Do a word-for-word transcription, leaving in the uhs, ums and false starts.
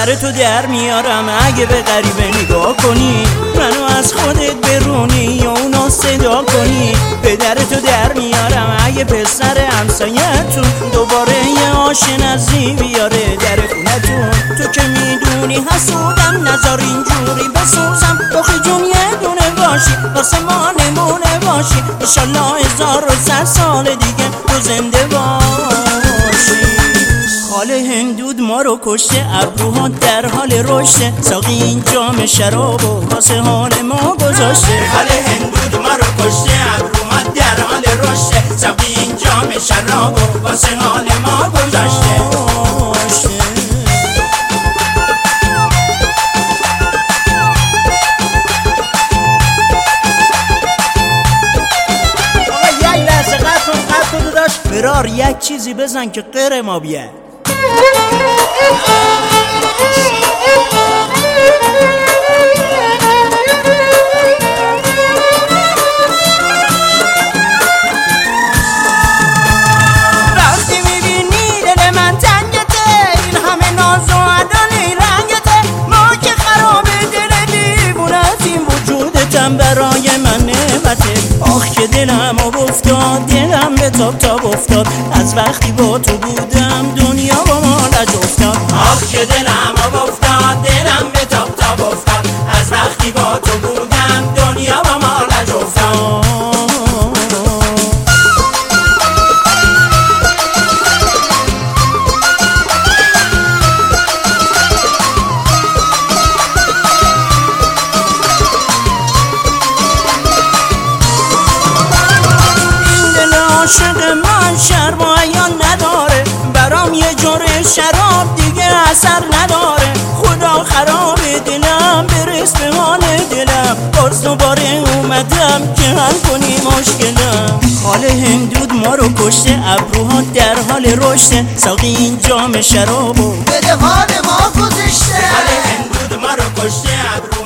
در تو در میارم اگه به غریبه نگاه کنی، منو از خودت برونی یا اونو صدا کنی. به در تو در میارم اگه پسر همسایتون دوباره یه آشنازی بیاره در خونتون. تو که میدونی حسودم، نذار اینجوری بسوزم. آخه جون یه دونه باشی واسه ما نمونه باشی، انشالله هزار و صد سال دیگه تو زنده باشی. خاله هندود ما رو کشته، ابروها در حال رشته، ساقی این جام شرابو واسه حال ما گذاشته. خاله هندود ما رو کشته، ابروها در حال رشته، ساقی این جام شرابو واسه حال ما گذاشته. فرار یک چیزی بزن که غیر ما بیاد. وقتی میبینی دل من تنگته، این همه ناز و عدالی رنگته، ما که خراب دل دیوونه از این وجودتم برای من نعمته. آخ که دلم اب افتاد، دلم به تاب تاب افتاد، از وقتی با تو بودم دنیا با ما لج افتاد. آخ که دلم اب افتاد، دلم به تاب تاب افتاد، از وقتی با تو بودم دنیا با ما لج افتاد. عاشق من شرم و عیان نداره، برام یه جور شراب دیگه اثر نداره. خدا خراب دلم، برس به حال دلم، باز دوباره اومدم که حل کنی مشکلم. خاله هندود ما رو کشته، ابروها در حال رشته، ساقی این جام شرابو بده حال ما گذشته. خاله هندود ما رو کشته، ابروها